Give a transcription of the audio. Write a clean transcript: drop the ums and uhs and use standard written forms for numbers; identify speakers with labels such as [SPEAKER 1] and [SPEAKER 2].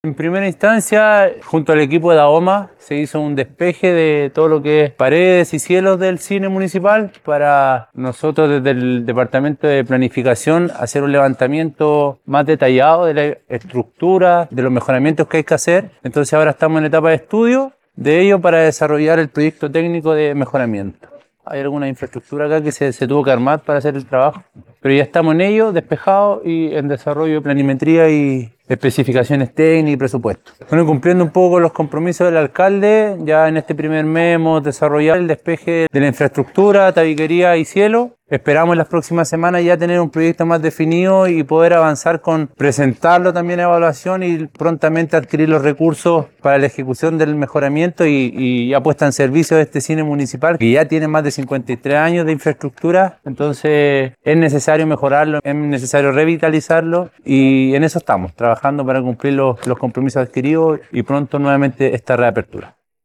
[SPEAKER 1] En primera instancia, junto al equipo de AOMA, se hizo un despeje de todo lo que es paredes y cielos del cine municipal para nosotros desde el Departamento de Planificación hacer un levantamiento más detallado de la estructura, de los mejoramientos que hay que hacer. Entonces ahora estamos en etapa de estudio de ello para desarrollar el proyecto técnico de mejoramiento. Hay alguna infraestructura acá que se tuvo que armar para hacer el trabajo, pero ya estamos en ello, despejados y en desarrollo de planimetría y especificaciones técnicas y presupuesto. Bueno, cumpliendo un poco con los compromisos del alcalde, ya en este primer mes hemos desarrollado el despeje de la infraestructura, tabiquería y cielo. Esperamos en las próximas semanas ya tener un proyecto más definido y poder avanzar con presentarlo también a evaluación y prontamente adquirir los recursos para la ejecución del mejoramiento y ya puesta en servicio de este cine municipal que ya tiene más de 53 años de infraestructura. Entonces es necesario mejorarlo, es necesario revitalizarlo y en eso estamos trabajando para cumplir los compromisos adquiridos y pronto nuevamente esta reapertura.